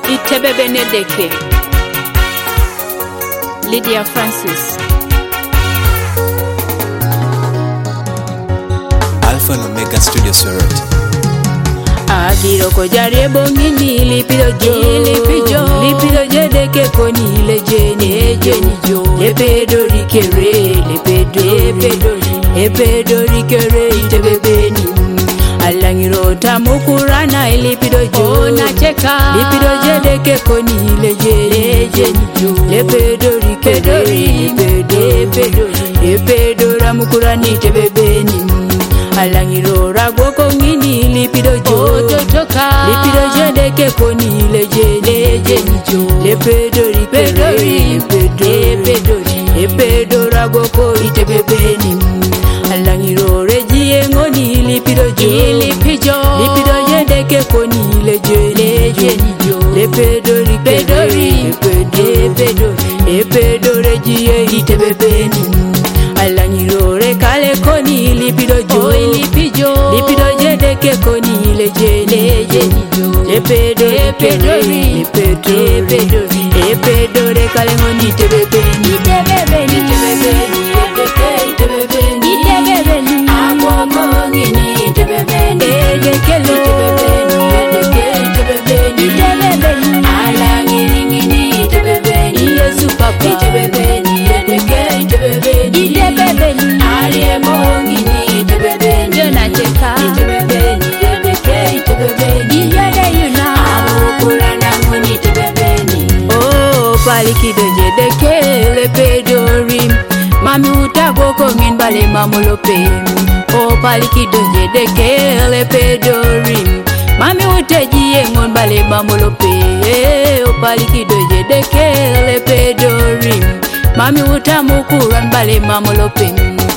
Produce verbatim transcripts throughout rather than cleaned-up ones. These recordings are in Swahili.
Itebe Benedeke, Lydia Francis, Alpha and Omega Studio Sorority. Agiro ko jarebo ngini lipido jo lipido lipido jede ke koni le jeni jeni jo lepedo rikere lepedo lepedo lepedo rikere itebe beni alangiro tamukurana lipido jo na cheka lipido jede ke koni le jeni jeni jo lepedo rikere lepedo lepedo lepedo ramukurani itebe beni alangiro ragoko ngini lipido jo toka lipido jede ke koni le jede jeni jo lepedo ripedo ripedo lepedo lepedo ragoko itebe beni alangiro rejie ngoni lipido jo lipido lipido jede ke koni le jede jeni jo lepedo ripedo ripedo lepedo lepedo rejie itebe beni alangiro rekale koni lipido jo lipido lipido jede ke koni le jede jeni jo lepedo lepedo lepedo lepedo lepedo rekale ngoni tebe beni tebe beni tebe beni tebe beni tebe beni agwoko ngini tebe beni dekelo tebe beni tebe beni tebe beni alangiri ngini tebe beni Yesu papa tebe beni tebe beni tebe beni aliemo ngini tebe beni jona cheka tebe beni tebe beni yade yuna amukurana ngini tebe beni oh palikido jedeke lepedorim mami utagoko ngin bale mamulope oh palikido jedeke lepedorim mami utejie ngon bale mamulope oh palikido jedeke lepedorim mami utamukuran bale mamulope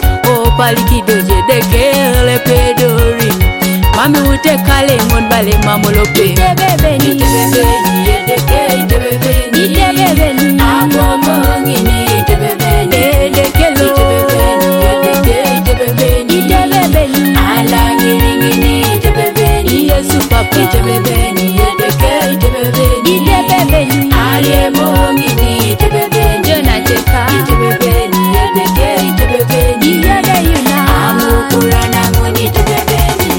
oh palikido jedeke lepedorim mami utekale ngon bale mamulope tebe beni tebe beni jedeke tebe beni tebe beni agwoko ngini tebe beni dekelo tebe beni tebe beni tebe beni alangiri ngini tebe beni Yesu papa tebe beni jedeke tebe beni tebe beni aliemo ngini tebe beni jona cheka tebe beni jedeke tebe beni yade yuna amukurana ngoni tebe beni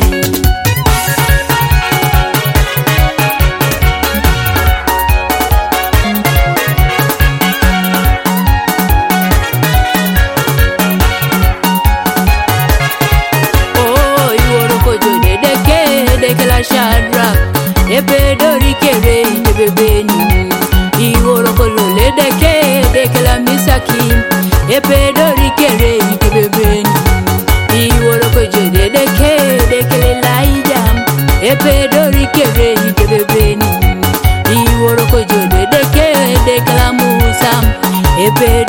oh iworo ko jode deke deke la Shadrach lepedo rikere tebe beni iworo ko lole deke deke la Misaki lepedo rikere tebe beni iworo ko jode deke deke la Elijah lepedo rikere tebe beni iworo ko jode deke deke la Musa lepedo